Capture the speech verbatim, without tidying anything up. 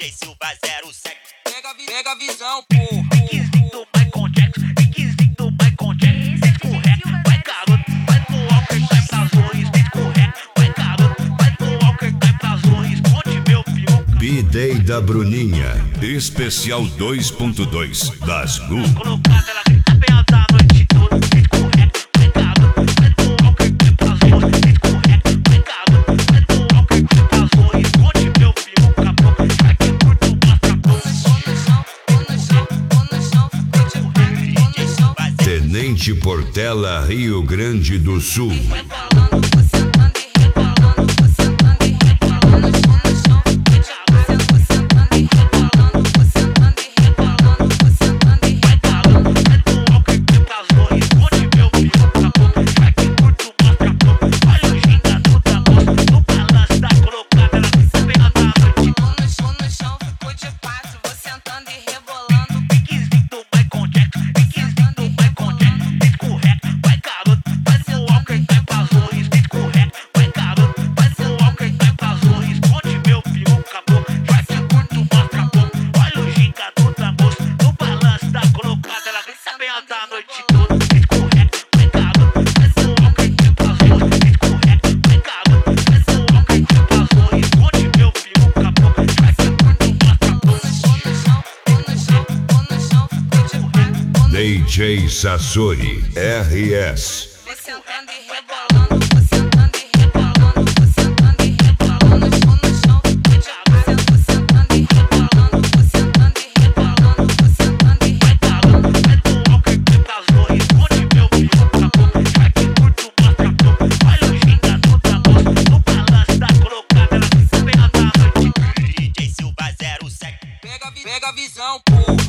D J Silva zero sete. Pega, pega a visão, porra. Piquezinho do Michael Jackson, piquezinho do Michael Jackson. Se escorrega, vai garoto, vai pro álcool e cai pras ruins. Se escorrega, vai garoto, vai pro álcool e cai pras ruins. Onde meu pior. B-Day da Bruninha, especial dois ponto dois das Gu. Colocada ela grita bem alta a noite toda. Se escorrega, vai garoto, vai pro álcool e cai pras ruins. Se escorrega, vai garoto, vai pro álcool e cai pras ruins. Onde meu pior acabou, aqui curto Tenente Portela, Rio Grande do Sul. D J Sassori, R S. Sentando e rebolando, sentando e rebolando, sentando e rebolando no chão. Sentando e rebolando, sentando e rebolando, sentando e rebolando. vai pro álcool e cai pras ruins. Onde meu pior acabou, aqui curto mostra pouco. Olha o gingador da moça, no balanço da colocada ela grita bem alta a noite. D J Silva zero sete. Pega, pega a visão, porra.